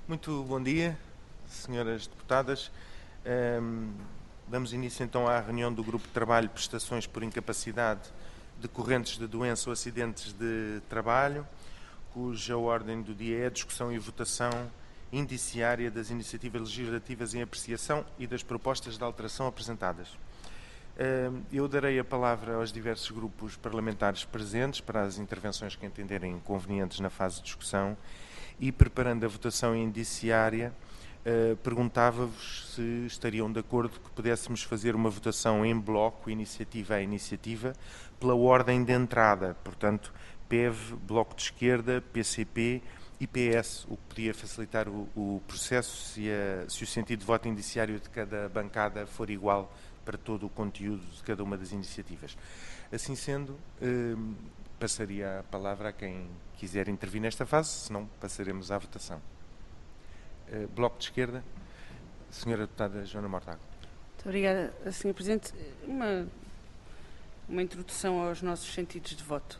Muito bom dia, senhoras deputadas. Damos início então à reunião do Grupo de Trabalho Prestações por Incapacidade decorrentes de doença ou acidentes de trabalho, cuja ordem do dia é a discussão e votação indiciária das iniciativas legislativas em apreciação e das propostas de alteração apresentadas. Eu darei a palavra aos diversos grupos parlamentares presentes para as intervenções que entenderem convenientes na fase de discussão e, preparando a votação indiciária, perguntava-vos se estariam de acordo que pudéssemos fazer uma votação em bloco, iniciativa a iniciativa, pela ordem de entrada, portanto, PEV, Bloco de Esquerda, PCP e PS, o que podia facilitar o processo se o sentido de voto indiciário de cada bancada for igual para todo o conteúdo de cada uma das iniciativas. Assim sendo, passaria a palavra a quem quiser intervir nesta fase, senão passaremos à votação. Bloco de Esquerda, Senhora Deputada Joana Mortágua. Muito obrigada, Sr. Presidente. Uma introdução aos nossos sentidos de voto.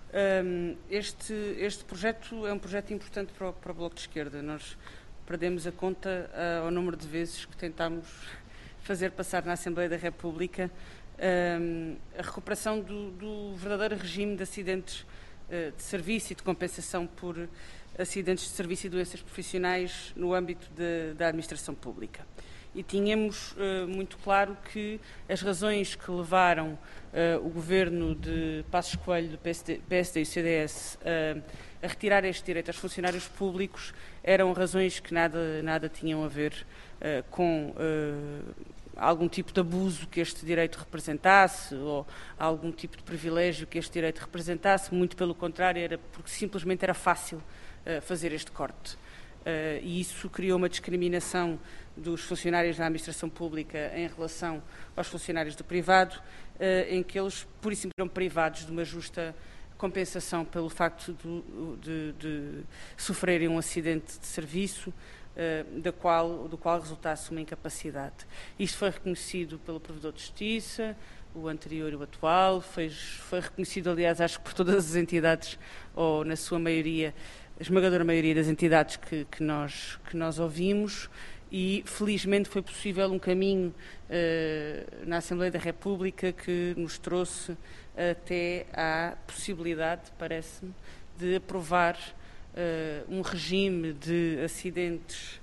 Este projeto é um projeto importante para o Bloco de Esquerda. Nós perdemos a conta ao número de vezes que tentámos fazer passar na Assembleia da República a recuperação do verdadeiro regime de acidentes de serviço e de compensação por acidentes de serviço e doenças profissionais no âmbito da administração pública. E tínhamos muito claro que as razões que levaram o governo de Passos Coelho, do PSD e o CDS a retirar este direito aos funcionários públicos eram razões que nada tinham a ver com algum tipo de abuso que este direito representasse ou algum tipo de privilégio que este direito representasse, muito pelo contrário, era porque simplesmente era fácil fazer este corte. E isso criou uma discriminação dos funcionários da administração pública em relação aos funcionários do privado, em que eles, por e simplesmente, eram privados de uma justa compensação pelo facto de sofrerem um acidente de serviço, do qual resultasse uma incapacidade. Isto foi reconhecido pelo Provedor de Justiça, o anterior e o atual, foi reconhecido, aliás, acho que por todas as entidades, ou na sua maioria, a esmagadora maioria das entidades que nós ouvimos, e felizmente foi possível um caminho na Assembleia da República que nos trouxe até à possibilidade, parece-me, de aprovar um regime de acidentes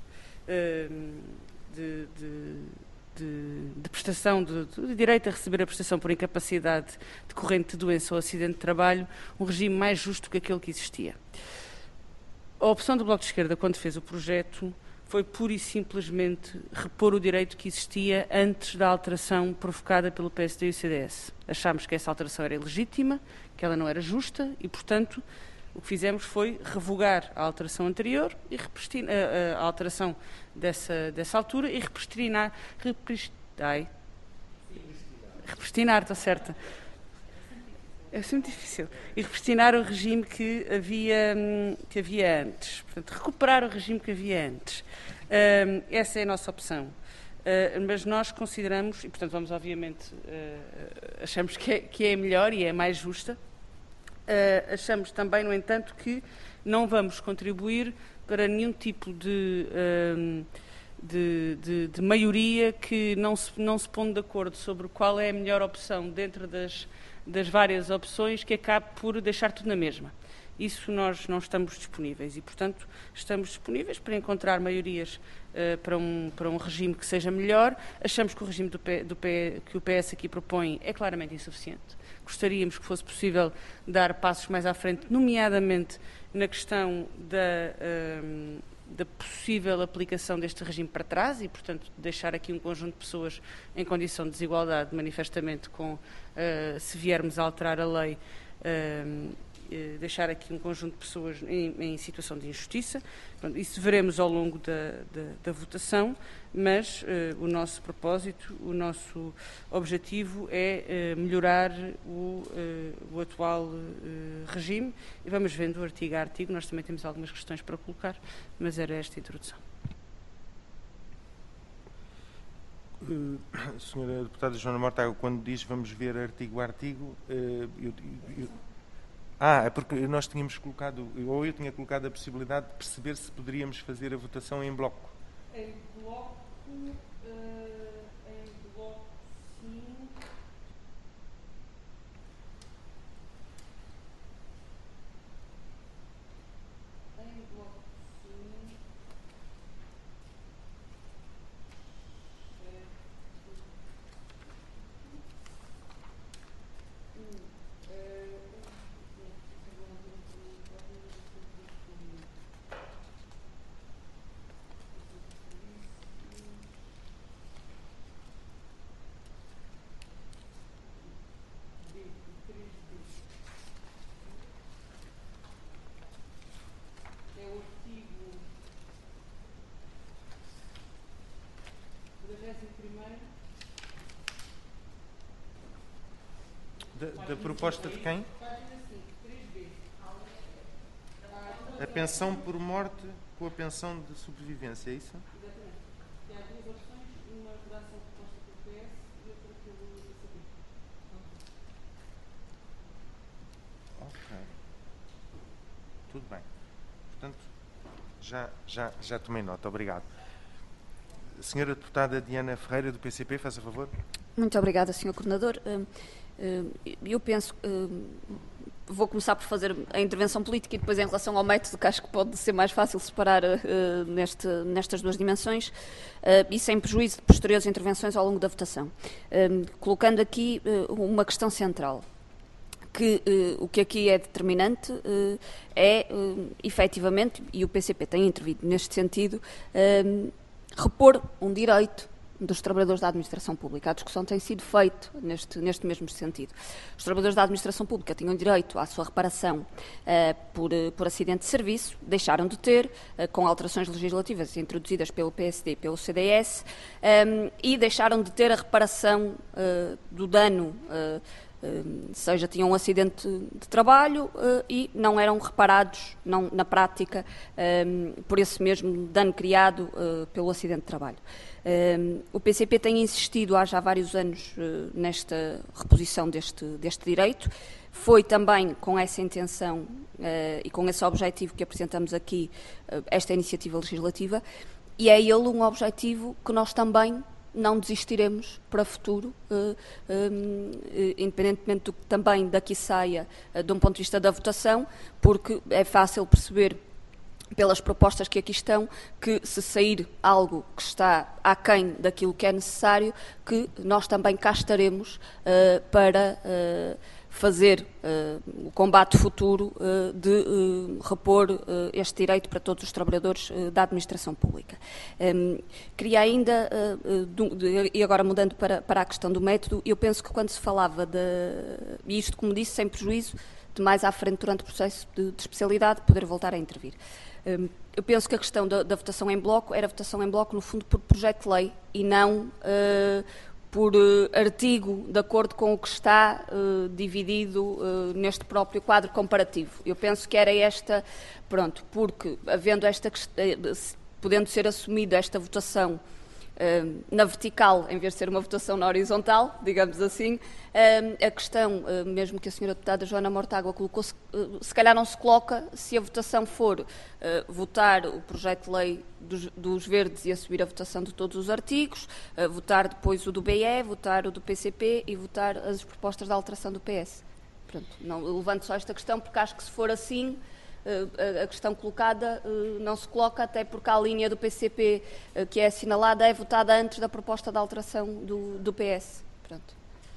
de prestação, de direito a receber a prestação por incapacidade decorrente de doença ou acidente de trabalho, um regime mais justo que aquele que existia. A opção do Bloco de Esquerda, quando fez o projeto, foi pura e simplesmente repor o direito que existia antes da alteração provocada pelo PSD e o CDS. Achámos que essa alteração era ilegítima, que ela não era justa e, portanto, o que fizemos foi revogar a alteração anterior e a alteração dessa altura e repristinar, está certa. É sempre difícil. E repristinar o regime que havia antes. Portanto, recuperar o regime que havia antes. Essa é a nossa opção. Mas nós consideramos, e portanto vamos obviamente, achamos que é melhor e é mais justa. Achamos também, no entanto, que não vamos contribuir para nenhum tipo de maioria que não se pondo de acordo sobre qual é a melhor opção dentro das várias opções, que acabe por deixar tudo na mesma. Isso nós não estamos disponíveis e, portanto, estamos disponíveis para encontrar maiorias para um regime que seja melhor. Achamos que o regime que o PS aqui propõe é claramente insuficiente. Gostaríamos que fosse possível dar passos mais à frente, nomeadamente na questão da possível aplicação deste regime para trás e, portanto, deixar aqui um conjunto de pessoas em condição de desigualdade, manifestamente, se viermos a alterar a lei, deixar aqui um conjunto de pessoas em situação de injustiça. Pronto, isso veremos ao longo da votação, mas o nosso propósito, o nosso objetivo é melhorar o atual regime e vamos vendo artigo a artigo. Nós também temos algumas questões para colocar, mas era esta a introdução. Senhora Deputada Joana Mortágua, quando diz vamos ver artigo a artigo, É porque nós tínhamos colocado, ou eu tinha colocado a possibilidade de perceber se poderíamos fazer a votação em bloco. Em bloco, sim. Da proposta de quem? A pensão por morte com a pensão de sobrevivência, é isso? Exatamente. Há duas opções, uma redação proposta pelo PS e outra pelo PCP. Ok. Tudo bem. Portanto, já tomei nota. Obrigado. Senhora Deputada Diana Ferreira, do PCP, faça favor. Muito obrigada, Sr. Coordenador. Eu penso, vou começar por fazer a intervenção política e depois em relação ao método, que acho que pode ser mais fácil separar nestas duas dimensões, e sem prejuízo de posteriores intervenções ao longo da votação. Colocando aqui uma questão central, que o que aqui é determinante é, efetivamente, e o PCP tem intervido neste sentido, repor um direito dos trabalhadores da administração pública. A discussão tem sido feita neste mesmo sentido. Os trabalhadores da administração pública tinham direito à sua reparação por acidente de serviço, deixaram de ter, com alterações legislativas introduzidas pelo PSD e pelo CDS, e deixaram de ter a reparação do dano, seja tinham um acidente de trabalho e não eram reparados, na prática, por esse mesmo dano criado pelo acidente de trabalho. O PCP tem insistido há já vários anos nesta reposição deste direito. Foi também com essa intenção e com esse objetivo que apresentamos aqui esta iniciativa legislativa, e é ele um objetivo que nós também não desistiremos para o futuro, independentemente do que também daqui saia de um ponto de vista da votação, porque é fácil perceber pelas propostas que aqui estão, que se sair algo que está aquém daquilo que é necessário, que nós também cá estaremos para fazer o combate futuro de repor este direito para todos os trabalhadores da administração pública. Queria ainda, e agora mudando para a questão do método, eu penso que quando se falava e isto, como disse, sem prejuízo de mais à frente durante o processo de especialidade, poder voltar a intervir. Eu penso que a questão da votação em bloco era votação em bloco, no fundo, por projeto de lei e não por artigo, de acordo com o que está dividido neste próprio quadro comparativo. Eu penso que era esta, pronto, porque havendo podendo ser assumida esta votação na vertical, em vez de ser uma votação na horizontal, digamos assim, a questão, mesmo que a senhora deputada Joana Mortágua colocou, se calhar não se coloca se a votação for votar o projeto de lei dos Verdes e assumir a votação de todos os artigos, votar depois o do BE, votar o do PCP e votar as propostas de alteração do PS. Pronto, não levanto só esta questão porque acho que se for assim, a questão colocada não se coloca, até porque a linha do PCP que é assinalada é votada antes da proposta de alteração do PS. Pronto.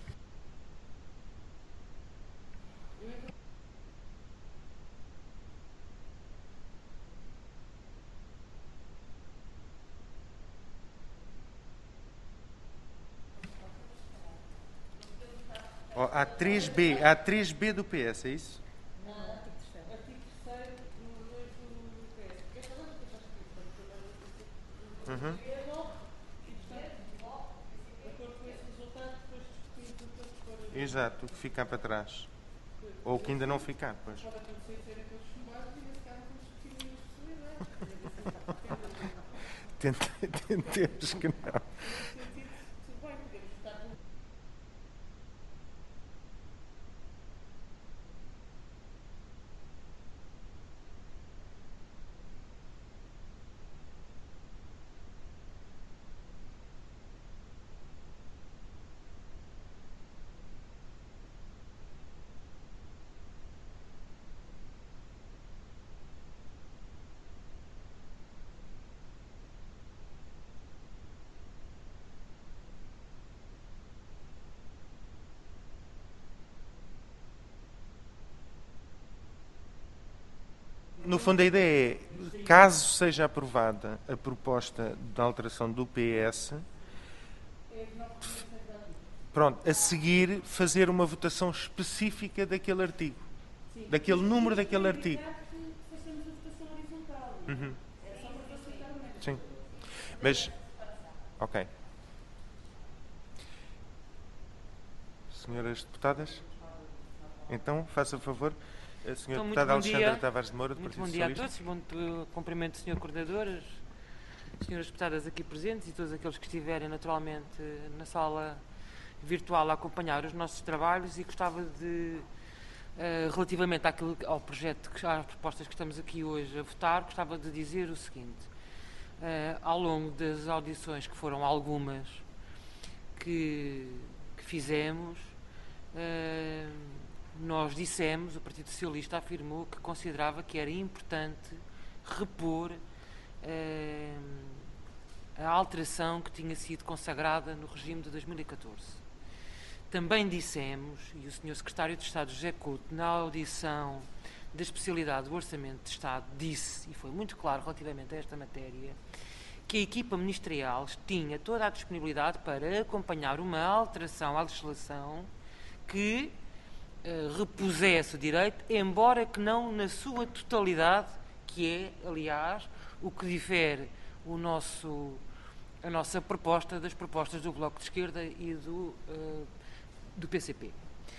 A 3B do PS, é isso? Uhum. Exato, o que ficar para trás. Ou o que ainda não ficar, pois. Tentemos que não. No fundo, a ideia é, caso seja aprovada a proposta de alteração do PS, pronto, a seguir fazer uma votação específica daquele artigo, daquele número daquele artigo. Uhum. Sim. Mas, ok. Senhoras deputadas? Então, faça favor. A senhora deputada Alexandra Tavares de Moura, do Partido Socialista. Muito bom dia a todos. Cumprimento o senhor coordenador, as senhoras deputadas aqui presentes e todos aqueles que estiverem naturalmente na sala virtual a acompanhar os nossos trabalhos, e gostava de, relativamente ao projeto, às propostas que estamos aqui hoje a votar, gostava de dizer o seguinte. Ao longo das audições, que foram algumas que fizemos, nós dissemos, o Partido Socialista afirmou que considerava que era importante repor a alteração que tinha sido consagrada no regime de 2014. Também dissemos, e o Sr. Secretário de Estado José Couto, na audição da especialidade do Orçamento de Estado, disse, e foi muito claro relativamente a esta matéria, que a equipa ministerial tinha toda a disponibilidade para acompanhar uma alteração à legislação que repusesse o direito, embora que não na sua totalidade, que é, aliás, o que difere a nossa proposta das propostas do Bloco de Esquerda e do PCP.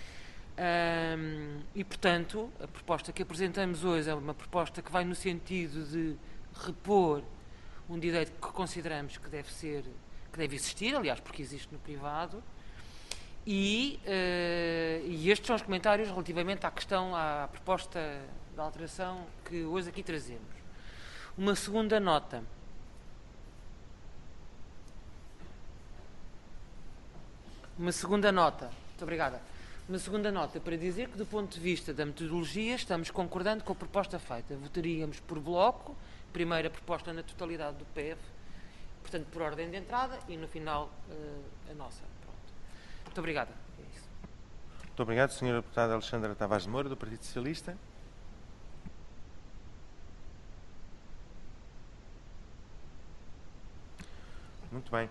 E, portanto, a proposta que apresentamos hoje é uma proposta que vai no sentido de repor um direito que consideramos que deve existir, aliás, porque existe no privado, e estes são os comentários relativamente à proposta de alteração que hoje aqui trazemos. Uma segunda nota. Muito obrigada. Uma segunda nota para dizer que, do ponto de vista da metodologia, estamos concordando com a proposta feita. Votaríamos por bloco, primeira proposta na totalidade do PEV, portanto, por ordem de entrada, e no final a nossa. Pronto. Muito obrigada. É isso. Muito obrigado, Sra. Deputada Alexandra Tavares de Moura, do Partido Socialista. Muito bem.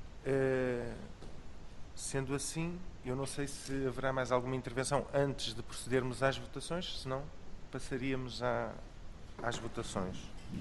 Sendo assim, eu não sei se haverá mais alguma intervenção antes de procedermos às votações, senão passaríamos às votações.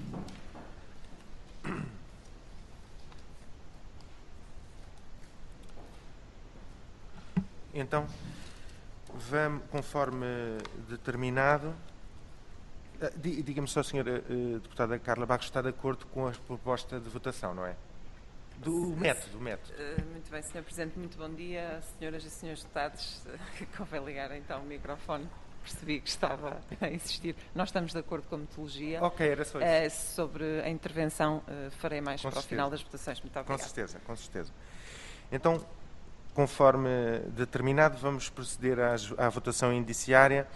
Então, vamos, conforme determinado. Diga-me só, senhora deputada Carla Barros, está de acordo com a proposta de votação, não é? Do método. Muito bem, Sr. Presidente, muito bom dia, senhoras e senhores deputados. Convém ligar então o microfone, percebi que estava a insistir. Nós estamos de acordo com a metodologia. Ok, era só isso. Sobre a intervenção, farei mais para o final das votações. Muito obrigada. Com certeza. Então, conforme determinado, vamos proceder à votação indiciária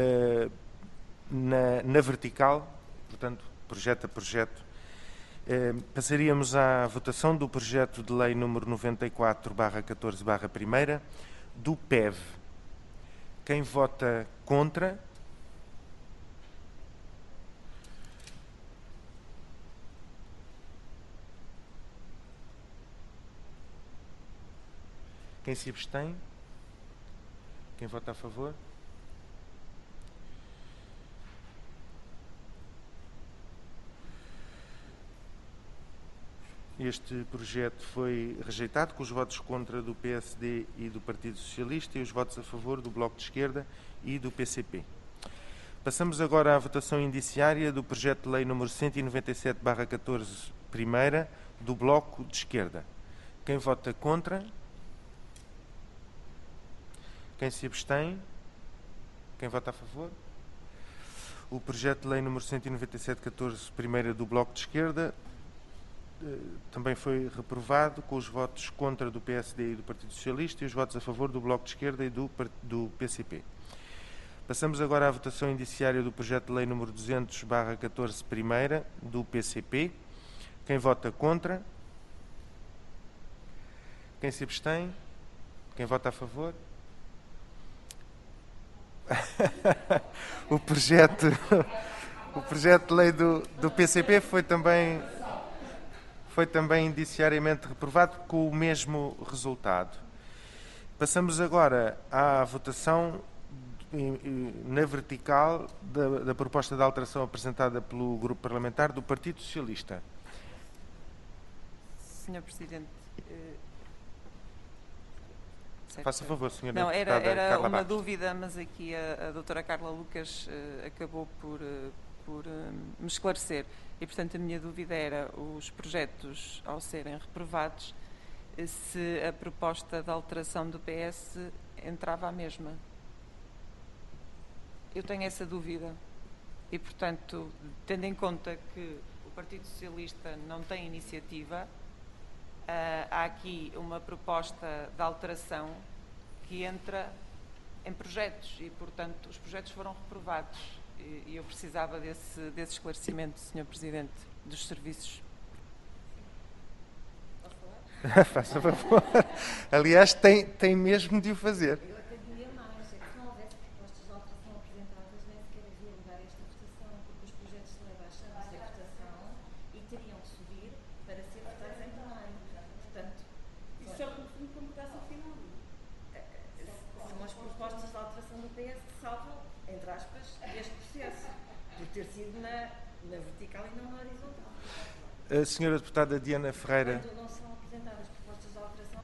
na vertical, portanto, projeto a projeto. Passaríamos à votação do projeto de lei número 94/14/1 do PEV. Quem vota contra? Quem se abstém? Quem vota a favor? Este projeto foi rejeitado com os votos contra do PSD e do Partido Socialista e os votos a favor do Bloco de Esquerda e do PCP. Passamos agora à votação indiciária do projeto de lei número 197/14/1 do Bloco de Esquerda. Quem vota contra? Quem se abstém? Quem vota a favor? O projeto de lei número 197/14/1 do Bloco de Esquerda também foi reprovado com os votos contra do PSD e do Partido Socialista e os votos a favor do Bloco de Esquerda e do PCP. Passamos agora à votação indiciária do projeto de lei número 200/14/1 do PCP. Quem vota contra? Quem se abstém? Quem vota a favor? O projeto de lei do PCP foi também indiciariamente reprovado com o mesmo resultado. Passamos agora à votação na vertical da proposta de alteração apresentada pelo Grupo Parlamentar do Partido Socialista. Senhor Presidente. Faça favor, senhora Não, deputada era Carla uma Barros. dúvida, mas aqui a doutora Carla Lucas acabou por me esclarecer. E, portanto, a minha dúvida era os projetos, ao serem reprovados, se a proposta de alteração do PS entrava à mesma. Eu tenho essa dúvida. E, portanto, tendo em conta que o Partido Socialista não tem iniciativa, há aqui uma proposta de alteração que entra em projetos e, portanto, os projetos foram reprovados. E eu precisava desse esclarecimento, Sr. Presidente, dos serviços. Faça favor. Aliás, tem mesmo de o fazer. Eu até diria mais, é que se não houvesse propostas de alteração apresentadas, nem sequer havia lugar a esta votação, porque os projetos de lei baixaram-se a votação e teriam que subir para ser votados em plenário. Portanto, Isso é o que como votação final. são as propostas de alteração do PS que salvam, entre aspas, este processo, por ter sido na vertical e não na horizontal. A senhora deputada Diana Ferreira. Quando não são apresentadas propostas de alteração,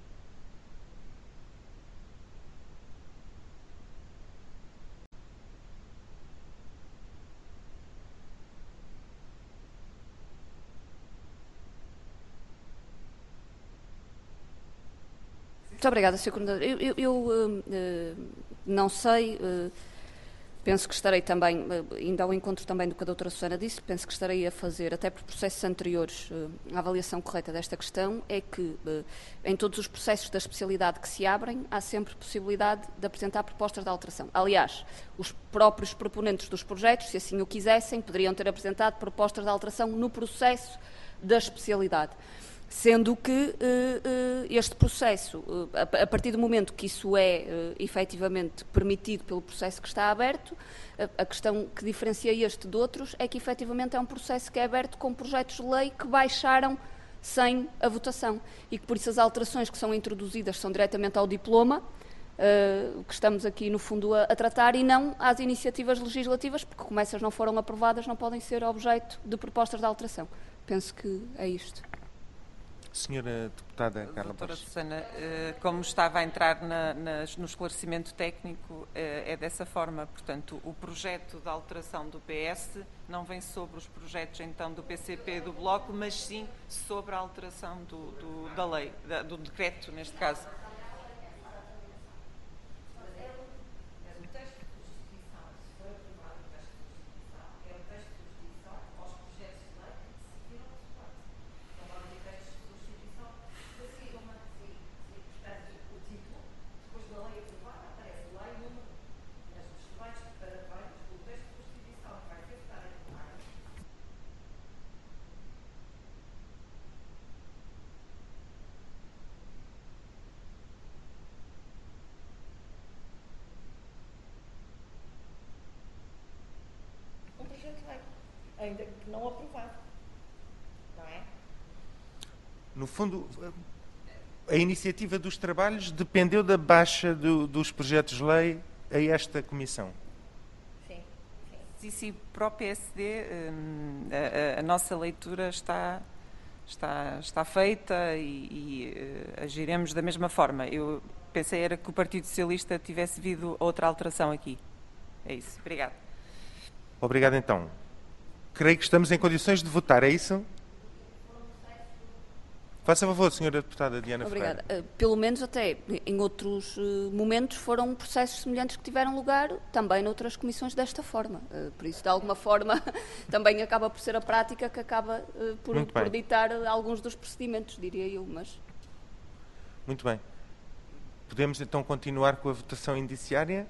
Muito obrigada, Sr. Coordenador. Eu não sei, penso que estarei também, ainda ao encontro também do que a doutora Susana disse, penso que estarei a fazer, até por processos anteriores, a avaliação correta desta questão, é que em todos os processos da especialidade que se abrem, há sempre possibilidade de apresentar propostas de alteração. Aliás, os próprios proponentes dos projetos, se assim o quisessem, poderiam ter apresentado propostas de alteração no processo da especialidade. Sendo que este processo, a partir do momento que isso é efetivamente permitido pelo processo que está aberto, a questão que diferencia este de outros é que efetivamente é um processo que é aberto com projetos de lei que baixaram sem a votação e que por isso as alterações que são introduzidas são diretamente ao diploma, que estamos aqui no fundo a tratar, e não às iniciativas legislativas, porque como essas não foram aprovadas não podem ser objeto de propostas de alteração. Penso que é isto. Senhora deputada Carla Doutora Barros. Susana, como estava a entrar no esclarecimento técnico, é dessa forma. Portanto, o projeto de alteração do PS não vem sobre os projetos, então, do PCP do Bloco, mas sim sobre a alteração da lei, do decreto, neste caso. um projeto de lei, ainda que não aprovado, não é? No fundo, a iniciativa dos trabalhos dependeu da baixa dos projetos de lei a esta comissão. Sim, sim. Sim, para o PSD, a nossa leitura está feita e agiremos da mesma forma. Eu pensei era que o Partido Socialista tivesse havido outra alteração aqui. É isso. Obrigada. Obrigado, então. Creio que estamos em condições de votar, é isso? Faça favor, senhora deputada Diana Obrigada. Ferreira. Pelo menos até em outros momentos foram processos semelhantes que tiveram lugar também noutras comissões desta forma. Por isso, de alguma forma, também acaba por ser a prática que acaba por ditar alguns dos procedimentos, diria eu. Mas... Muito bem. Podemos então continuar com a votação indiciária?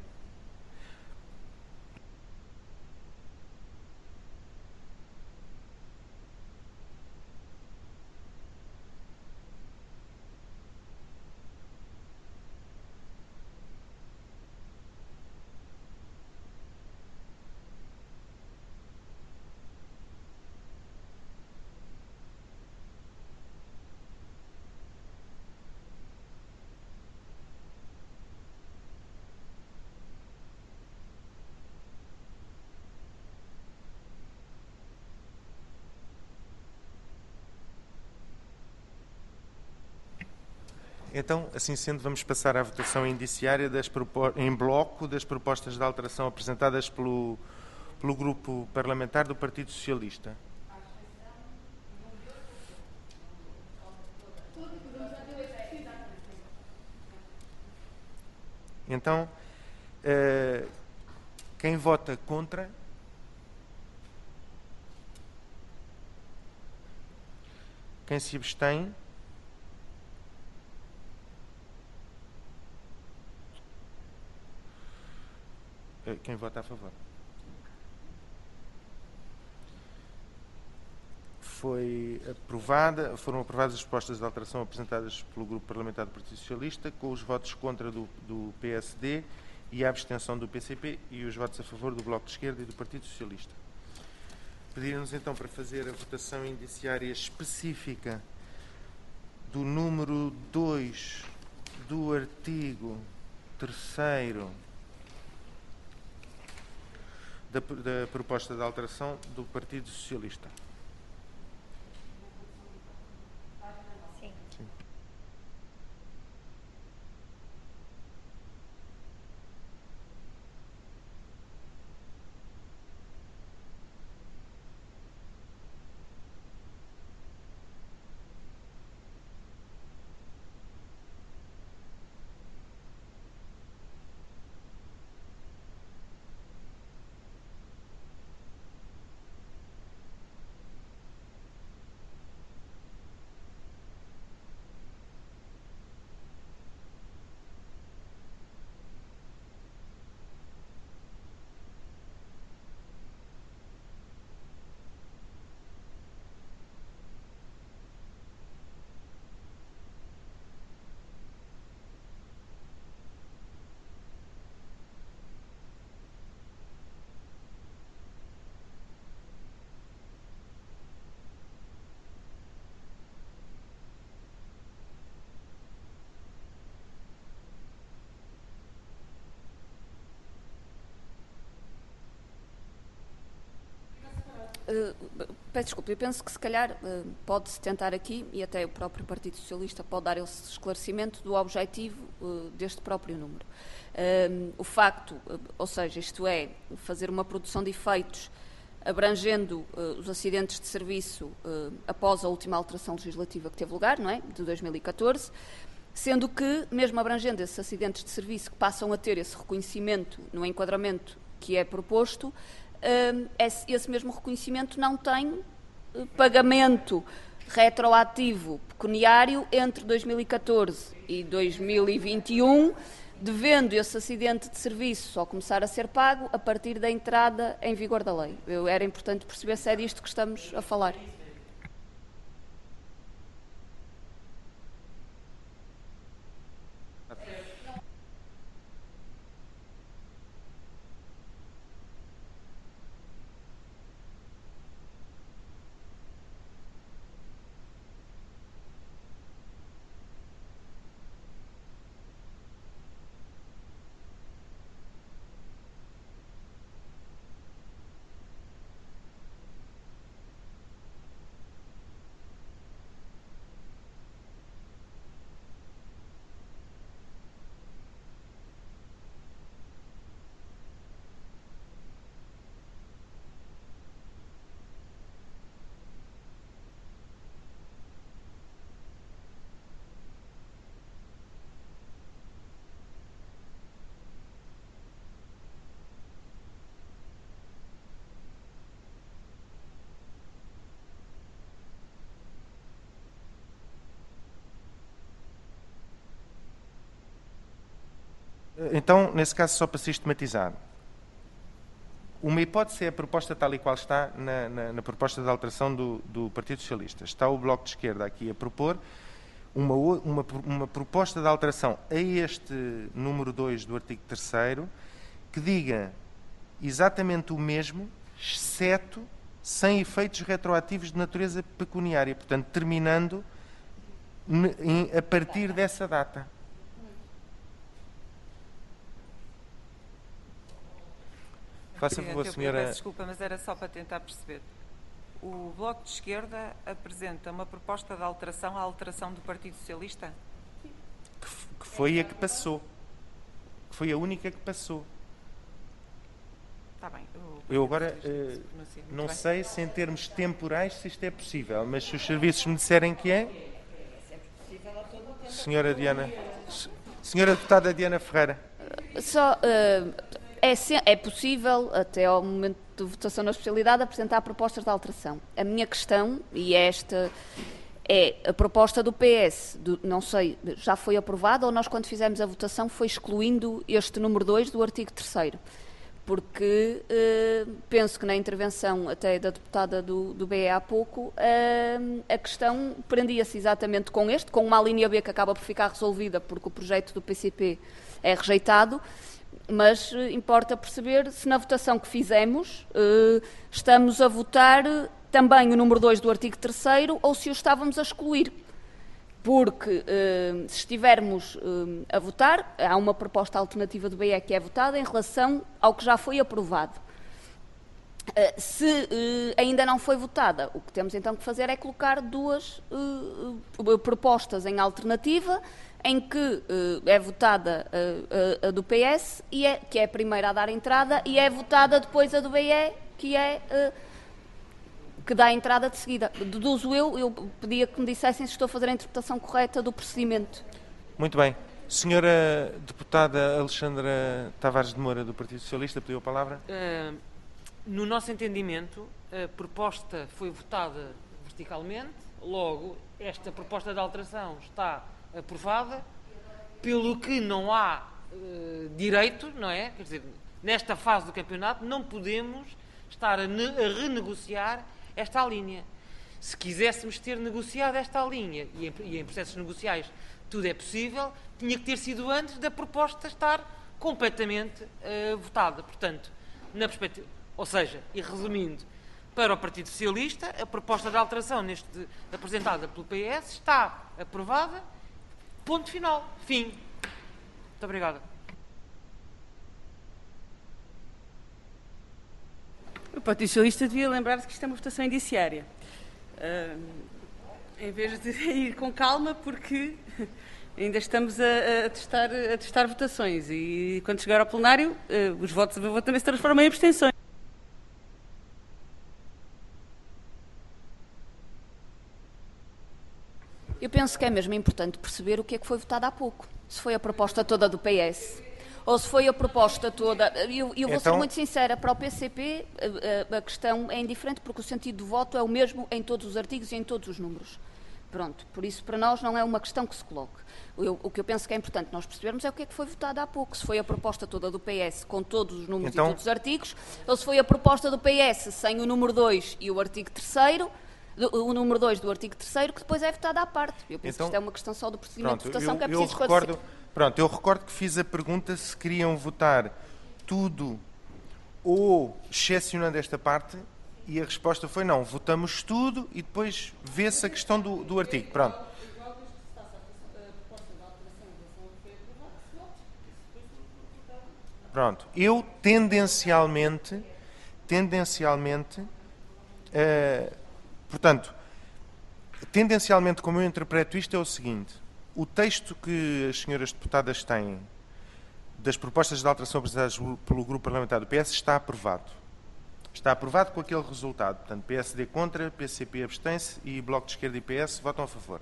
Então, assim sendo, vamos passar à votação indiciária em bloco das propostas de alteração apresentadas pelo Grupo Parlamentar do Partido Socialista. Então, quem vota contra? Quem se abstém? Quem vota a favor? Foram aprovadas as propostas de alteração apresentadas pelo Grupo Parlamentar do Partido Socialista, com os votos contra do PSD e a abstenção do PCP e os votos a favor do Bloco de Esquerda e do Partido Socialista. Pedir-nos então para fazer a votação indiciária específica do número 2 do artigo 3º da proposta de alteração do Partido Socialista. Peço desculpa, eu penso que se calhar pode-se tentar aqui, e até o próprio Partido Socialista pode dar esse esclarecimento do objetivo deste próprio número. O facto, ou seja, isto é, fazer uma produção de efeitos abrangendo os acidentes de serviço após a última alteração legislativa que teve lugar, não é? De 2014, sendo que, mesmo abrangendo esses acidentes de serviço que passam a ter esse reconhecimento no enquadramento que é proposto, esse mesmo reconhecimento não tem pagamento retroativo pecuniário entre 2014 e 2021, devendo esse acidente de serviço só começar a ser pago a partir da entrada em vigor da lei. Era importante perceber se é disto que estamos a falar. Então, nesse caso, só para sistematizar, uma hipótese é a proposta tal e qual está na proposta de alteração do Partido Socialista. Está o Bloco de Esquerda aqui a propor uma proposta de alteração a este número 2 do artigo 3º que diga exatamente o mesmo, exceto sem efeitos retroativos de natureza pecuniária, portanto, terminando a partir dessa data. Faça favor, senhora. Peço desculpa, mas era só para tentar perceber. O Bloco de Esquerda apresenta uma proposta de alteração à alteração do Partido Socialista? foi a que passou. Foi a única que passou. Está bem. Eu agora não sei se em termos temporais se isto é possível, mas se os serviços me disserem que é... Senhora deputada Diana Ferreira. Só, é possível, até ao momento de votação na especialidade, apresentar propostas de alteração. A minha questão, e esta é a proposta do PS, não sei, já foi aprovada ou nós, quando fizemos a votação, foi excluindo este número 2 do artigo 3º? Porque penso que na intervenção até da deputada do BE há pouco, a questão prendia-se exatamente com uma linha B que acaba por ficar resolvida porque o projeto do PCP é rejeitado, mas importa perceber se na votação que fizemos estamos a votar também o número 2 do artigo 3º ou se o estávamos a excluir. Porque se estivermos a votar, há uma proposta alternativa do BE que é votada em relação ao que já foi aprovado. Se ainda não foi votada, o que temos então que fazer é colocar duas propostas em alternativa, em que é votada a do PS, que é a primeira a dar entrada, e é votada depois a do BE, que dá a entrada de seguida. Deduzo eu pedia que me dissessem se estou a fazer a interpretação correta do procedimento. Muito bem. Senhora deputada Alexandra Tavares de Moura, do Partido Socialista, pediu a palavra. No nosso entendimento, a proposta foi votada verticalmente, logo, esta proposta de alteração está aprovada, pelo que não há direito, não é? Quer dizer, nesta fase do campeonato não podemos estar a renegociar esta linha. Se quiséssemos ter negociado esta linha, e em processos negociais tudo é possível, tinha que ter sido antes da proposta estar completamente votada. Portanto, na perspectiva, ou seja, e resumindo, para o Partido Socialista, a proposta de alteração apresentada pelo PS está aprovada, ponto final, fim. Muito obrigada. O Partido Socialista devia lembrar-se que isto é uma votação indiciária. Em vez de ir com calma, porque ainda estamos a testar votações e quando chegar ao plenário, os votos a favor também se transformam em abstenções. Eu penso que é mesmo importante perceber o que é que foi votado há pouco. Se foi a proposta toda do PS, ou se foi a proposta toda... Eu vou ser muito sincera, para o PCP a questão é indiferente porque o sentido do voto é o mesmo em todos os artigos e em todos os números. Pronto, por isso para nós não é uma questão que se coloque. O que eu penso que é importante nós percebermos é o que é que foi votado há pouco. Se foi a proposta toda do PS com todos os números e todos os artigos, ou se foi a proposta do PS sem o número 2 e o artigo 3º, o número 2 do artigo 3º, que depois é votado à parte. Eu penso que isto é uma questão só do procedimento de votação que é preciso esclarecer. Eu recordo que fiz a pergunta se queriam votar tudo ou excepcionando esta parte, e a resposta foi não, votamos tudo e depois vê-se a questão do artigo. Pronto. Pronto. Eu tendencialmente, como eu interpreto isto é o seguinte: o texto que as senhoras deputadas têm das propostas de alteração apresentadas pelo grupo parlamentar do PS está aprovado. Está aprovado com aquele resultado. Portanto, PSD contra, PCP abstém-se e Bloco de Esquerda e PS votam a favor.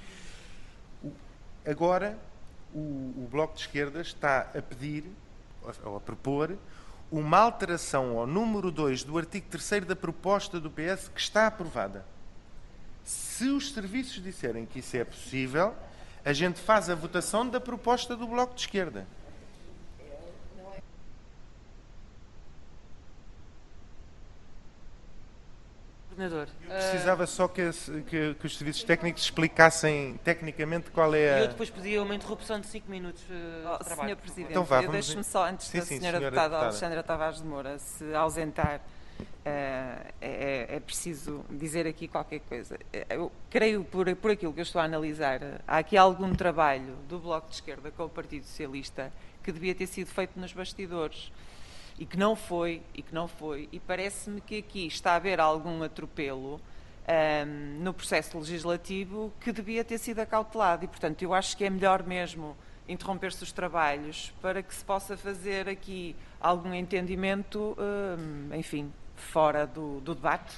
Agora, o Bloco de Esquerda está a pedir, ou a propor, uma alteração ao número 2 do artigo 3º da proposta do PS que está aprovada. Se os serviços disserem que isso é possível, a gente faz a votação da proposta do Bloco de Esquerda. Precisava só que os serviços técnicos explicassem tecnicamente qual é a... Eu depois pedi uma interrupção de 5 minutos de trabalho. Sr. Presidente, então vá, deixe-me só, antes da senhora deputada Alexandra Tavares de Moura se ausentar, é preciso dizer aqui qualquer coisa. Eu creio, por aquilo que eu estou a analisar, há aqui algum trabalho do Bloco de Esquerda com o Partido Socialista que devia ter sido feito nos bastidores. E que não foi, e parece-me que aqui está a haver algum atropelo no processo legislativo que devia ter sido acautelado. E, portanto, eu acho que é melhor mesmo interromper-se os trabalhos para que se possa fazer aqui algum entendimento, enfim, fora do debate.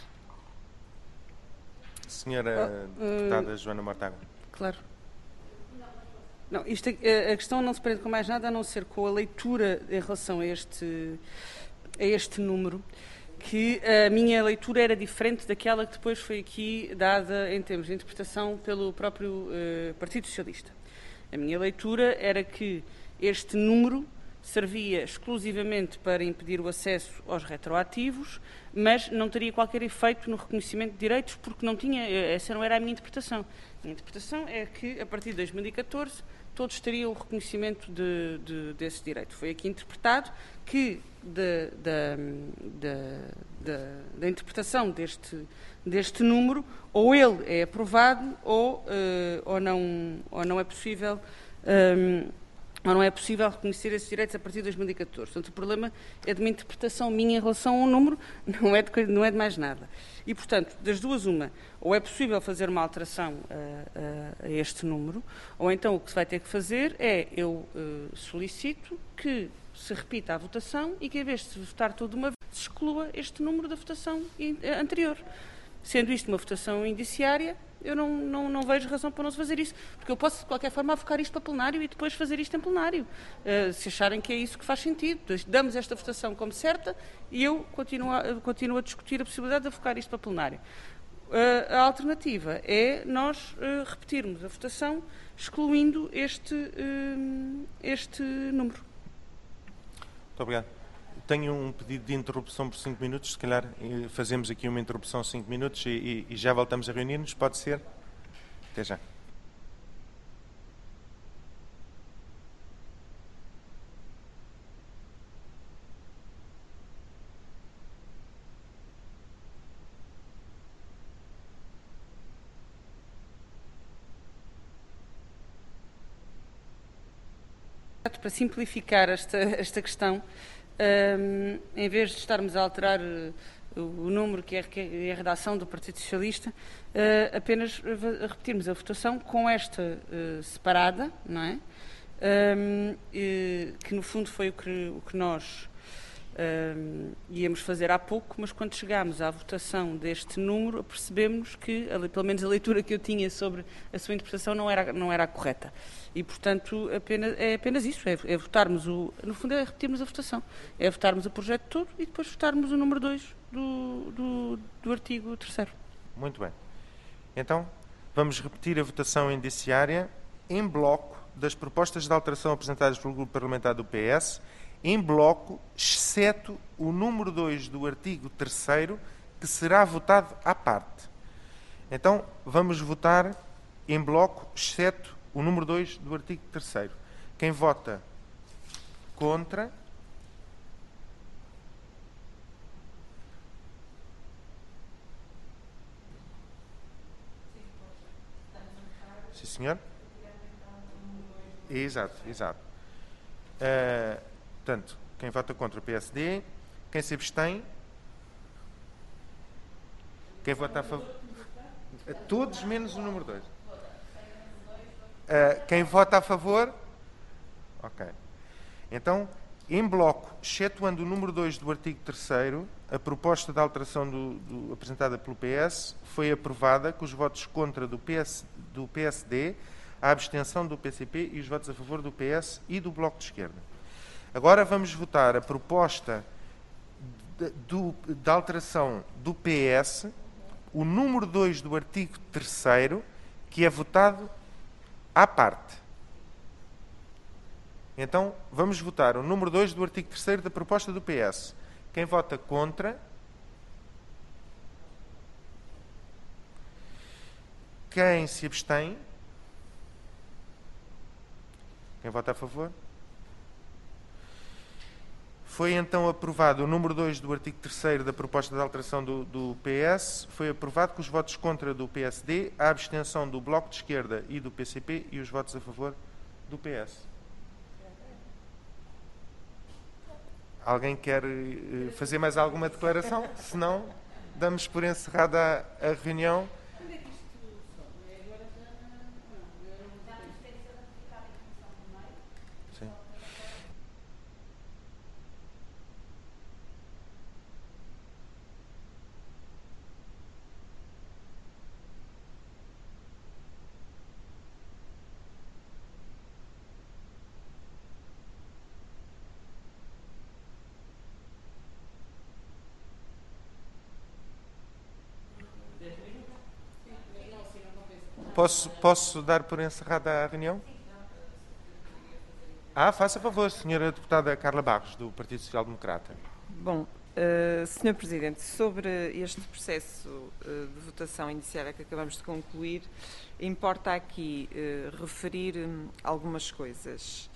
Senhora Deputada Joana Mortágua. Claro. Não, a questão não se prende com mais nada a não ser com a leitura em relação a este número, que a minha leitura era diferente daquela que depois foi aqui dada em termos de interpretação pelo próprio Partido Socialista. A minha leitura era que este número servia exclusivamente para impedir o acesso aos retroativos, mas não teria qualquer efeito no reconhecimento de direitos, porque não tinha, essa não era a minha interpretação. A minha interpretação é que, a partir de 2014, todos teriam o reconhecimento desse direito. Foi aqui interpretado que da interpretação deste número, ou ele é aprovado ou não é possível ou não é possível reconhecer esses direitos a partir de 2014. Portanto, o problema é de uma interpretação minha em relação ao número, não é de mais nada. E, portanto, das duas, uma, ou é possível fazer uma alteração a este número, ou então o que se vai ter que fazer é, eu solicito que se repita a votação e que, em vez de se votar tudo de uma vez, se exclua este número da votação anterior. Sendo isto uma votação indiciária, eu não vejo razão para não se fazer isso, porque eu posso, de qualquer forma, avocar isto para plenário e depois fazer isto em plenário, se acharem que é isso que faz sentido. Damos esta votação como certa e eu continuo a discutir a possibilidade de avocar isto para plenário. A alternativa é nós repetirmos a votação excluindo este número. Muito obrigado. Tenho um pedido de interrupção por 5 minutos, se calhar fazemos aqui uma interrupção de 5 minutos e já voltamos a reunir-nos, pode ser? Até já. Para simplificar esta questão, em vez de estarmos a alterar o número que é a redação do Partido Socialista, apenas repetirmos a votação com esta separada, não é? Que no fundo foi o que nós íamos fazer há pouco, mas quando chegámos à votação deste número, percebemos que, pelo menos a leitura que eu tinha sobre a sua interpretação não era a correta. E, portanto, é apenas isso, é votarmos no fundo é repetirmos a votação, é votarmos o projeto todo e depois votarmos o número 2 do artigo 3º. Muito bem. Então, vamos repetir a votação indiciária em bloco das propostas de alteração apresentadas pelo Grupo Parlamentar do PS, em bloco, exceto o número 2 do artigo 3º, que será votado à parte. Então, vamos votar em bloco, exceto o número 2 do artigo 3º. Quem vota contra? Sim, senhor? Exato. Portanto, quem vota contra o PSD, quem se abstém, quem vota a favor, todos menos o número 2. Quem vota a favor, ok. Então, em bloco, excetuando o número 2 do artigo 3º, a proposta de alteração apresentada pelo PS foi aprovada com os votos contra do PSD, a abstenção do PCP e os votos a favor do PS e do Bloco de Esquerda. Agora vamos votar a proposta de alteração do PS, o número 2 do artigo 3º, que é votado à parte. Então, vamos votar o número 2 do artigo 3º da proposta do PS. Quem vota contra? Quem se abstém? Quem vota a favor? Foi então aprovado o número 2 do artigo 3º da proposta de alteração do PS. Foi aprovado com os votos contra do PSD, a abstenção do Bloco de Esquerda e do PCP e os votos a favor do PS. Alguém quer fazer mais alguma declaração? Se não, damos por encerrada a reunião. Posso dar por encerrada a reunião? Faça favor, senhora deputada Carla Barros, do Partido Social Democrata. Bom, Sr. Presidente, sobre este processo de votação inicial que acabamos de concluir, importa aqui referir algumas coisas.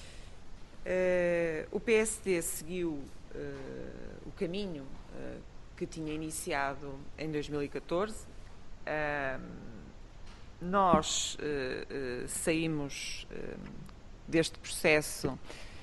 O PSD seguiu o caminho que tinha iniciado em 2014. Nós saímos deste processo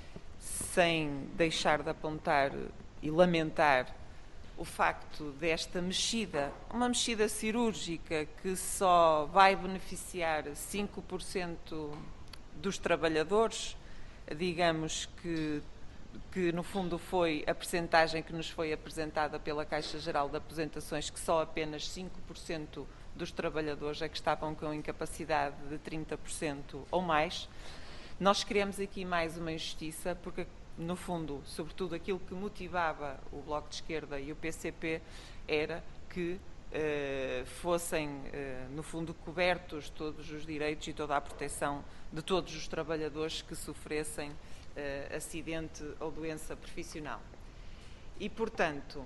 sem deixar de apontar e lamentar o facto desta mexida, uma mexida cirúrgica que só vai beneficiar 5% dos trabalhadores, digamos que no fundo foi a percentagem que nos foi apresentada pela Caixa Geral de Aposentações, que só apenas 5% dos trabalhadores é que estavam com incapacidade de 30% ou mais. Nós queremos aqui mais uma injustiça, porque, no fundo, sobretudo aquilo que motivava o Bloco de Esquerda e o PCP era que fossem, no fundo, cobertos todos os direitos e toda a proteção de todos os trabalhadores que sofressem acidente ou doença profissional. E, portanto,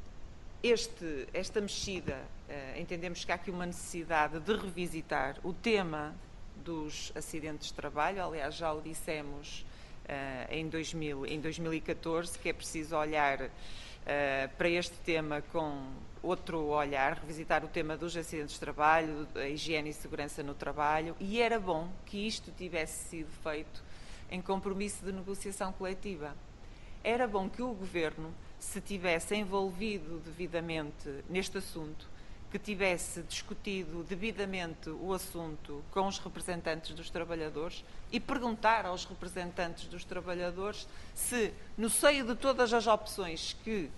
esta mexida, entendemos que há aqui uma necessidade de revisitar o tema dos acidentes de trabalho. Aliás, já o dissemos em 2014, que é preciso olhar para este tema com outro olhar, revisitar o tema dos acidentes de trabalho, a higiene e segurança no trabalho, e era bom que isto tivesse sido feito em compromisso de negociação coletiva. Era bom que o Governo se tivesse envolvido devidamente neste assunto, que tivesse discutido devidamente o assunto com os representantes dos trabalhadores e perguntar aos representantes dos trabalhadores se, no seio de todas as opções que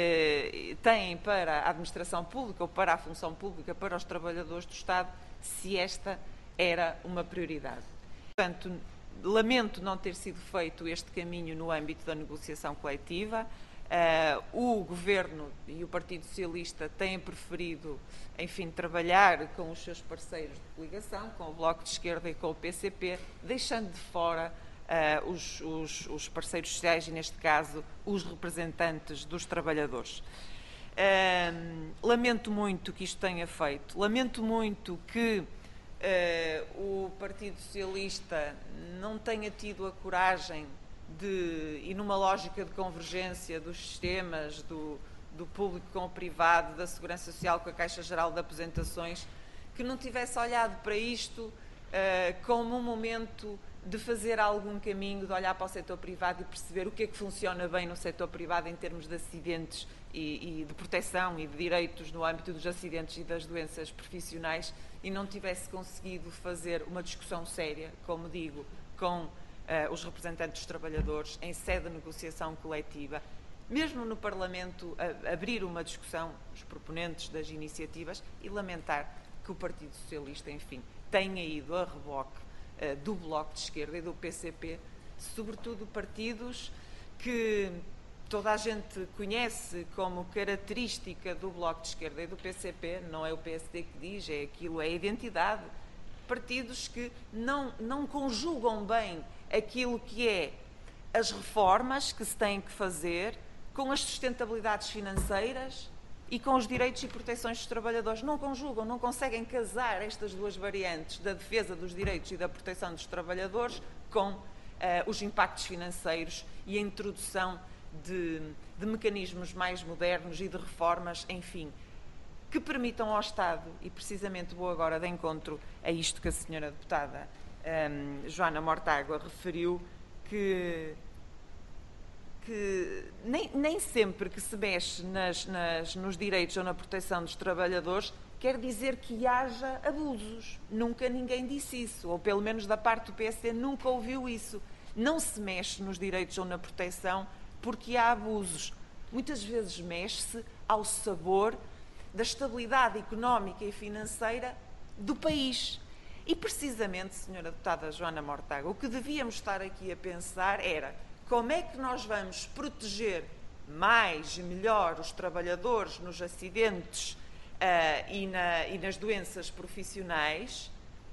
têm para a administração pública ou para a função pública, para os trabalhadores do Estado, se esta era uma prioridade. Portanto, lamento não ter sido feito este caminho no âmbito da negociação coletiva. O Governo e o Partido Socialista têm preferido, enfim, trabalhar com os seus parceiros de coligação, com o Bloco de Esquerda e com o PCP, deixando de fora os parceiros sociais e, neste caso, os representantes dos trabalhadores. Lamento muito que isto tenha feito, lamento muito que o Partido Socialista não tenha tido a coragem e numa lógica de convergência dos sistemas, do público com o privado, da Segurança Social com a Caixa Geral de Aposentações, que não tivesse olhado para isto como um momento de fazer algum caminho, de olhar para o setor privado e perceber o que é que funciona bem no setor privado em termos de acidentes e de proteção e de direitos no âmbito dos acidentes e das doenças profissionais, e não tivesse conseguido fazer uma discussão séria, como digo, com os representantes dos trabalhadores em sede de negociação coletiva, mesmo no Parlamento, abrir uma discussão, os proponentes das iniciativas, e lamentar que o Partido Socialista, enfim, tenha ido a reboque do Bloco de Esquerda e do PCP, sobretudo partidos que toda a gente conhece como característica do Bloco de Esquerda e do PCP, não é o PSD que diz, é aquilo, é a identidade. Partidos que não conjugam bem aquilo que é as reformas que se têm que fazer com as sustentabilidades financeiras e com os direitos e proteções dos trabalhadores. Não conjugam, não conseguem casar estas duas variantes da defesa dos direitos e da proteção dos trabalhadores com os impactos financeiros e a introdução de mecanismos mais modernos e de reformas, enfim, que permitam ao Estado, e precisamente vou agora de encontro a isto que a senhora deputada Joana Mortágua referiu, que nem sempre que se mexe nos direitos ou na proteção dos trabalhadores quer dizer que haja abusos. Nunca ninguém disse isso, ou pelo menos da parte do PSD nunca ouviu isso. Não se mexe nos direitos ou na proteção porque há abusos. Muitas vezes mexe-se ao sabor da estabilidade económica e financeira do país. E precisamente, senhora deputada Joana Mortágua, o que devíamos estar aqui a pensar era como é que nós vamos proteger mais e melhor os trabalhadores nos acidentes e nas doenças profissionais,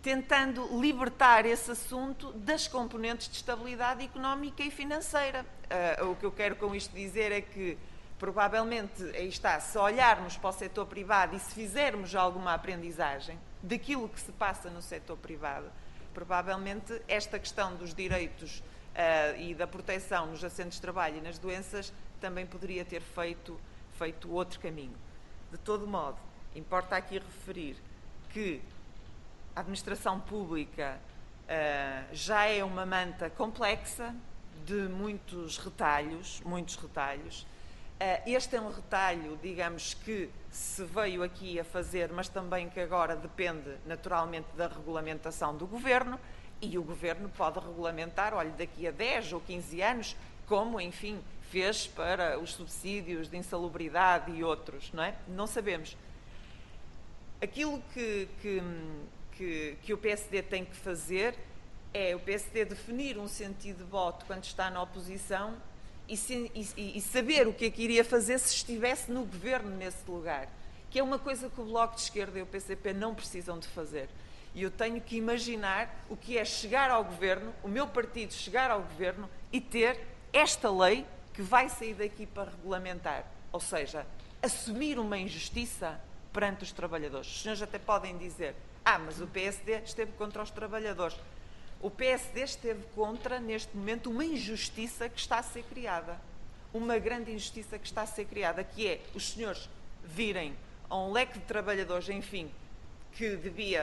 tentando libertar esse assunto das componentes de estabilidade económica e financeira. O que eu quero com isto dizer é que, provavelmente, aí está, se olharmos para o setor privado e se fizermos alguma aprendizagem daquilo que se passa no setor privado, provavelmente esta questão dos direitos e da proteção nos acidentes de trabalho e nas doenças também poderia ter feito outro caminho. De todo modo, importa aqui referir que a administração pública já é uma manta complexa de muitos retalhos. Este é um retalho, digamos, que se veio aqui a fazer, mas também que agora depende naturalmente da regulamentação do Governo, e o Governo pode regulamentar, olha, daqui a 10 ou 15 anos, como, enfim, fez para os subsídios de insalubridade e outros, não é? Não sabemos. Aquilo que o PSD tem que fazer é o PSD definir um sentido de voto quando está na oposição e saber o que é que iria fazer se estivesse no Governo nesse lugar, que é uma coisa que o Bloco de Esquerda e o PCP não precisam de fazer. E eu tenho que imaginar o que é chegar ao Governo, o meu partido chegar ao Governo e ter esta lei que vai sair daqui para regulamentar, ou seja, assumir uma injustiça perante os trabalhadores. Os senhores até podem dizer, mas o PSD esteve contra os trabalhadores. O PSD esteve contra, neste momento, uma injustiça que está a ser criada. Uma grande injustiça que está a ser criada, que é os senhores virem a um leque de trabalhadores, enfim, que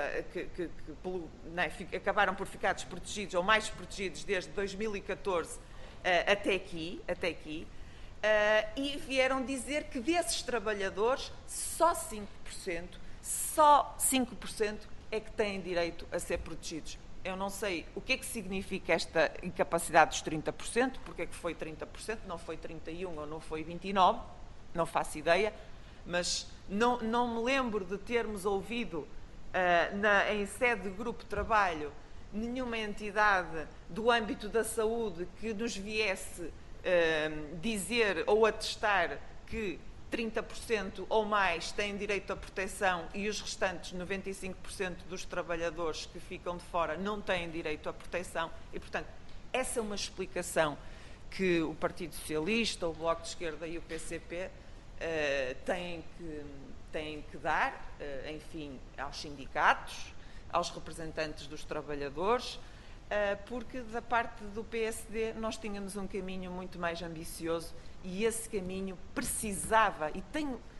acabaram por ficar desprotegidos ou mais desprotegidos desde 2014 até aqui, e vieram dizer que desses trabalhadores só 5% é que têm direito a ser protegidos. Eu não sei o que é que significa esta incapacidade dos 30%, porque é que foi 30%, não foi 31% ou não foi 29%, não faço ideia, mas não me lembro de termos ouvido em sede de grupo de trabalho nenhuma entidade do âmbito da saúde que nos viesse dizer ou atestar que 30% ou mais têm direito à proteção e os restantes 95% dos trabalhadores que ficam de fora não têm direito à proteção. E, portanto, essa é uma explicação que o Partido Socialista, o Bloco de Esquerda e o PCP têm que dar, enfim, aos sindicatos, aos representantes dos trabalhadores, porque da parte do PSD nós tínhamos um caminho muito mais ambicioso e esse caminho precisava, e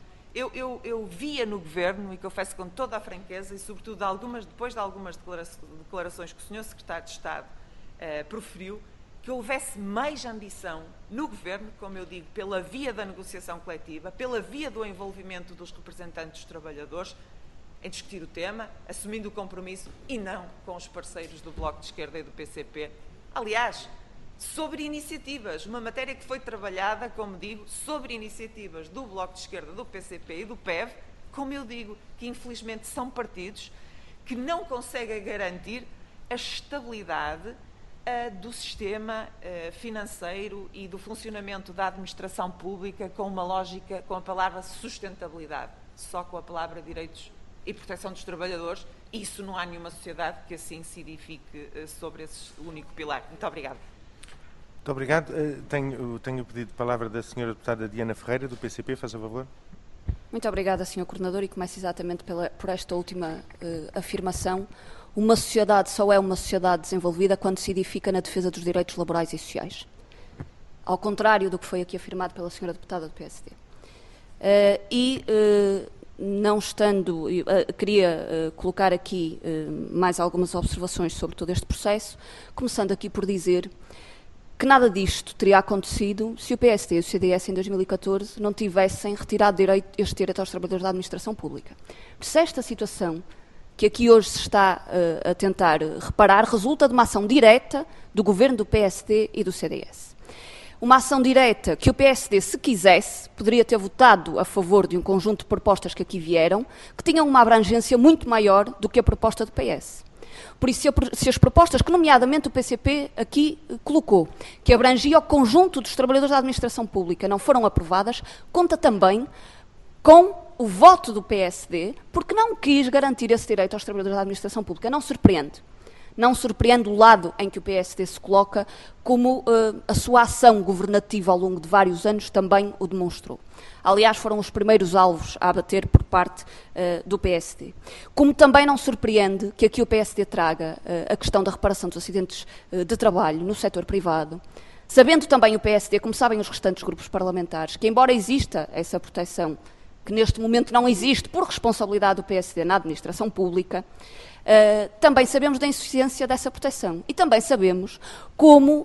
eu via no Governo, e confesso com toda a franqueza, e sobretudo depois de algumas declarações que o Sr. Secretário de Estado proferiu, que houvesse mais ambição no Governo, como eu digo, pela via da negociação coletiva, pela via do envolvimento dos representantes dos trabalhadores, em discutir o tema, assumindo o compromisso e não com os parceiros do Bloco de Esquerda e do PCP. Aliás, sobre iniciativas, uma matéria que foi trabalhada, como digo, sobre iniciativas do Bloco de Esquerda, do PCP e do PEV, como eu digo, que infelizmente são partidos que não conseguem garantir a estabilidade do sistema financeiro e do funcionamento da administração pública com uma lógica, com a palavra sustentabilidade, só com a palavra direitos e proteção dos trabalhadores. Isso não há nenhuma sociedade que assim se edifique sobre esse único pilar. Muito obrigada. Muito obrigado. Tenho o pedido de palavra da senhora deputada Diana Ferreira, do PCP, faz a favor. Muito obrigada, Sr. Coordenador, e começo exatamente por esta última afirmação. Uma sociedade só é uma sociedade desenvolvida quando se edifica na defesa dos direitos laborais e sociais. Ao contrário do que foi aqui afirmado pela senhora deputada do PSD. Não estando, queria colocar aqui mais algumas observações sobre todo este processo, começando aqui por dizer que nada disto teria acontecido se o PSD e o CDS em 2014 não tivessem retirado este direito aos trabalhadores da administração pública. Se esta situação que aqui hoje se está a tentar reparar resulta de uma ação direta do governo do PSD e do CDS. Uma ação direta que o PSD, se quisesse, poderia ter votado a favor de um conjunto de propostas que aqui vieram, que tinham uma abrangência muito maior do que a proposta do PS. Por isso, se as propostas que, nomeadamente, o PCP aqui colocou, que abrangia o conjunto dos trabalhadores da administração pública, não foram aprovadas, conta também com o voto do PSD porque não quis garantir esse direito aos trabalhadores da administração pública. Não surpreende. Não surpreende o lado em que o PSD se coloca, como a sua ação governativa ao longo de vários anos também o demonstrou. Aliás, foram os primeiros alvos a abater por parte do PSD. Como também não surpreende que aqui o PSD traga a questão da reparação dos acidentes de trabalho no setor privado, sabendo também o PSD, como sabem os restantes grupos parlamentares, que embora exista essa proteção, que neste momento não existe por responsabilidade do PSD na administração pública, também sabemos da insuficiência dessa proteção e também sabemos como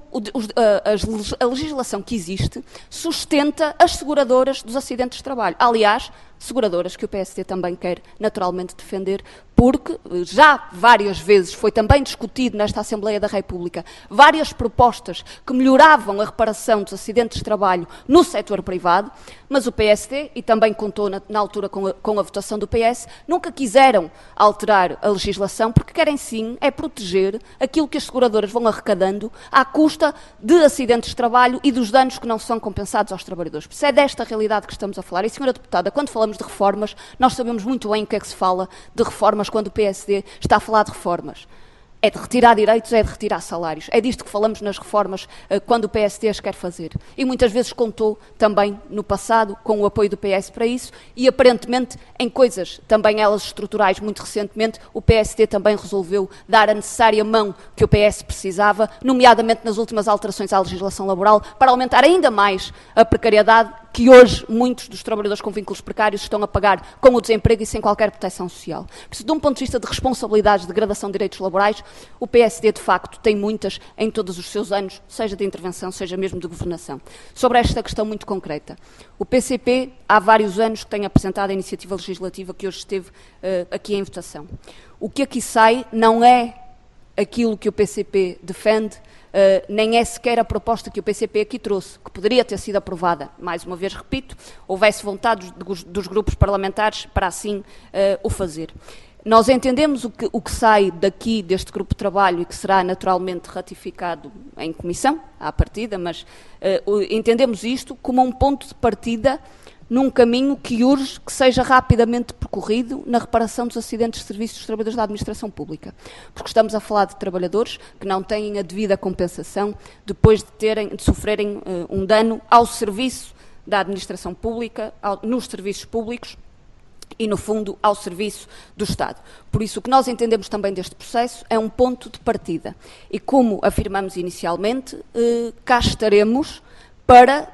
a legislação que existe sustenta as seguradoras dos acidentes de trabalho. Aliás, seguradoras que o PSD também quer naturalmente defender, porque já várias vezes foi também discutido nesta Assembleia da República várias propostas que melhoravam a reparação dos acidentes de trabalho no setor privado, mas o PSD, e também contou na altura com a votação do PS, nunca quiseram alterar a legislação, porque querem sim é proteger aquilo que as seguradoras vão arrecadando à custa de acidentes de trabalho e dos danos que não são compensados aos trabalhadores. Por isso é desta realidade que estamos a falar. E, senhora deputada, quando falamos de reformas, nós sabemos muito bem o que é que se fala de reformas quando o PSD está a falar de reformas. É de retirar direitos, é de retirar salários. É disto que falamos nas reformas quando o PSD as quer fazer. E muitas vezes contou também no passado com o apoio do PS para isso e aparentemente em coisas também elas estruturais muito recentemente o PSD também resolveu dar a necessária mão que o PS precisava, nomeadamente nas últimas alterações à legislação laboral, para aumentar ainda mais a precariedade que hoje muitos dos trabalhadores com vínculos precários estão a pagar com o desemprego e sem qualquer proteção social. Por isso, de um ponto de vista de responsabilidades de degradação de direitos laborais, o PSD, de facto, tem muitas em todos os seus anos, seja de intervenção, seja mesmo de governação. Sobre esta questão muito concreta, o PCP há vários anos que tem apresentado a iniciativa legislativa que hoje esteve aqui em votação. O que aqui sai não é aquilo que o PCP defende, nem é sequer a proposta que o PCP aqui trouxe, que poderia ter sido aprovada. Mais uma vez, repito, houvesse vontade dos grupos parlamentares para assim o fazer. Nós entendemos o que sai daqui deste grupo de trabalho e que será naturalmente ratificado em comissão, à partida, mas entendemos isto como um ponto de partida num caminho que urge que seja rapidamente percorrido na reparação dos acidentes de serviço dos trabalhadores da administração pública. Porque estamos a falar de trabalhadores que não têm a devida compensação depois de sofrerem um dano ao serviço da administração pública, nos serviços públicos e, no fundo, ao serviço do Estado. Por isso, o que nós entendemos também deste processo é um ponto de partida. E, como afirmamos inicialmente, cá estaremos para,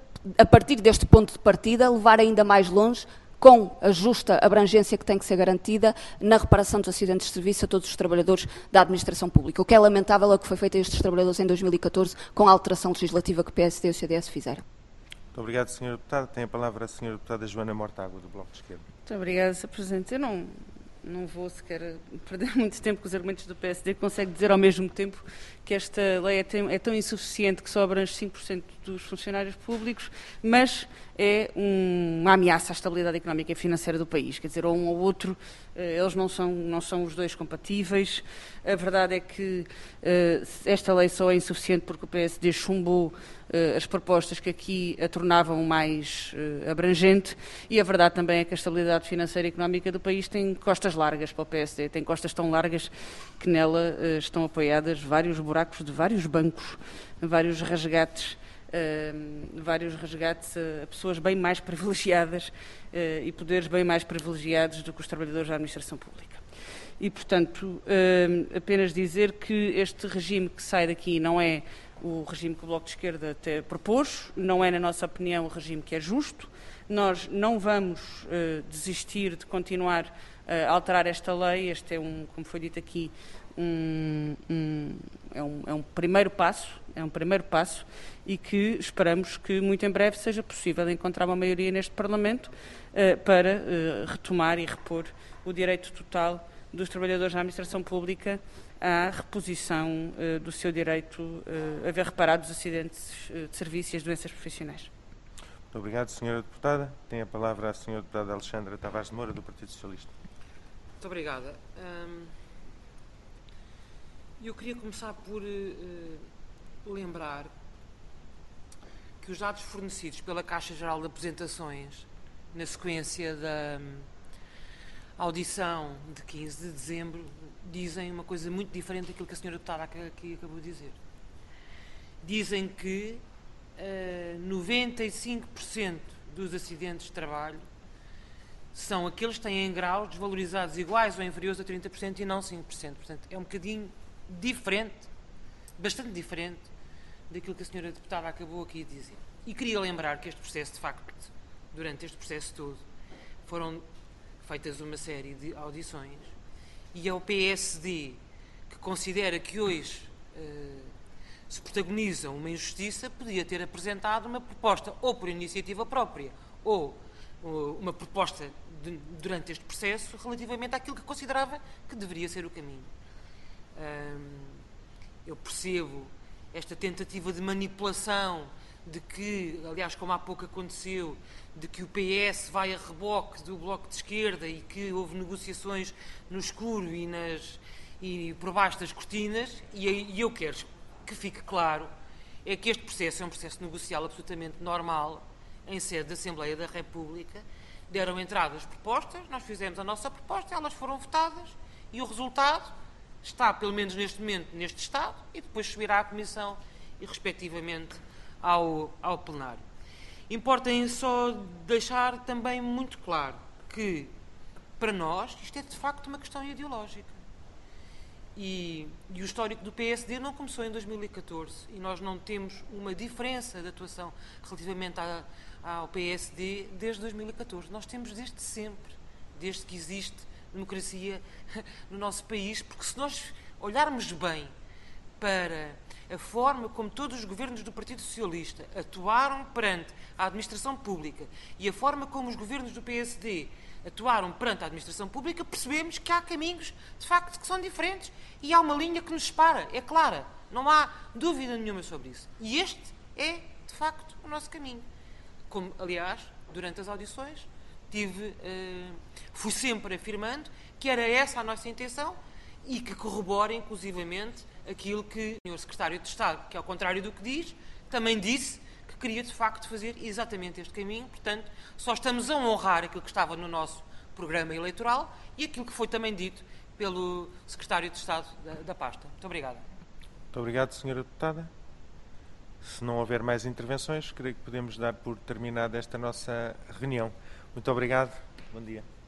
a partir deste ponto de partida, levar ainda mais longe, com a justa abrangência que tem que ser garantida na reparação dos acidentes de serviço a todos os trabalhadores da administração pública. O que é lamentável é o que foi feito a estes trabalhadores em 2014 com a alteração legislativa que o PSD e o CDS fizeram. Muito obrigado, Sra. Deputada. Tem a palavra a Sra. Deputada Joana Mortágua, do Bloco de Esquerda. Muito obrigada, Sr. Presidente. Eu não vou sequer perder muito tempo com os argumentos do PSD, que consegue dizer ao mesmo tempo que esta lei é tão insuficiente que só abrange 5% dos funcionários públicos, mas é uma ameaça à estabilidade económica e financeira do país. Quer dizer, ou um ou outro, eles não são os dois compatíveis. A verdade é que esta lei só é insuficiente porque o PSD chumbou as propostas que aqui a tornavam mais abrangente, e a verdade também é que a estabilidade financeira e económica do país tem costas largas para o PSD, tem costas tão largas que nela estão apoiadas vários buracos de vários bancos, vários resgates a pessoas bem mais privilegiadas e poderes bem mais privilegiados do que os trabalhadores da administração pública. E, portanto, apenas dizer que este regime que sai daqui não é o regime que o Bloco de Esquerda até propôs, não é, na nossa opinião, o regime que é justo. Nós não vamos desistir de continuar a alterar esta lei. Este é como foi dito aqui, é um primeiro passo, e que esperamos que muito em breve seja possível encontrar uma maioria neste Parlamento para retomar e repor o direito total dos trabalhadores da administração pública à reposição do seu direito a ver reparados os acidentes de serviço e as doenças profissionais. Muito obrigado, Sra. Deputada. Tem a palavra a Sra. Deputada Alexandra Tavares de Moura, do Partido Socialista. Muito obrigada. Eu queria começar por lembrar que os dados fornecidos pela Caixa Geral de Apresentações na sequência da audição de 15 de dezembro, dizem uma coisa muito diferente daquilo que a senhora deputada aqui acabou de dizer. Dizem que 95% dos acidentes de trabalho são aqueles que têm graus desvalorizados iguais ou inferiores a 30% e não 5%. Portanto, é um bocadinho diferente, bastante diferente daquilo que a senhora deputada acabou aqui de dizer. E queria lembrar que este processo, de facto, durante este processo todo, foram feitas uma série de audições e é o PSD que considera que hoje se protagoniza uma injustiça, podia ter apresentado uma proposta ou por iniciativa própria ou uma proposta durante este processo relativamente àquilo que considerava que deveria ser o caminho. Eu percebo esta tentativa de manipulação de que, aliás, como há pouco aconteceu, de que o PS vai a reboque do Bloco de Esquerda e que houve negociações no escuro e por baixo das cortinas, e eu quero que fique claro, é que este processo é um processo negocial absolutamente normal, em sede da Assembleia da República. Deram entrada as propostas, nós fizemos a nossa proposta, elas foram votadas e o resultado está, pelo menos neste momento, neste estado e depois subirá à Comissão e, respectivamente, ao plenário. Importa só deixar também muito claro que, para nós, isto é de facto uma questão ideológica. E o histórico do PSD não começou em 2014 e nós não temos uma diferença de atuação relativamente ao PSD desde 2014. Nós temos desde sempre, desde que existe democracia no nosso país, porque se nós olharmos bem para a forma como todos os governos do Partido Socialista atuaram perante a administração pública e a forma como os governos do PSD atuaram perante a administração pública, percebemos que há caminhos, de facto, que são diferentes e há uma linha que nos separa, é clara, não há dúvida nenhuma sobre isso. E este é, de facto, o nosso caminho. Como, aliás, durante as audições, fui sempre afirmando que era essa a nossa intenção e que corrobora, inclusivamente, aquilo que o Sr. Secretário de Estado, que ao contrário do que diz, também disse que queria, de facto, fazer exatamente este caminho. Portanto, só estamos a honrar aquilo que estava no nosso programa eleitoral e aquilo que foi também dito pelo Secretário de Estado da pasta. Muito obrigada. Muito obrigado, Sra. Deputada. Se não houver mais intervenções, creio que podemos dar por terminada esta nossa reunião. Muito obrigado. Bom dia.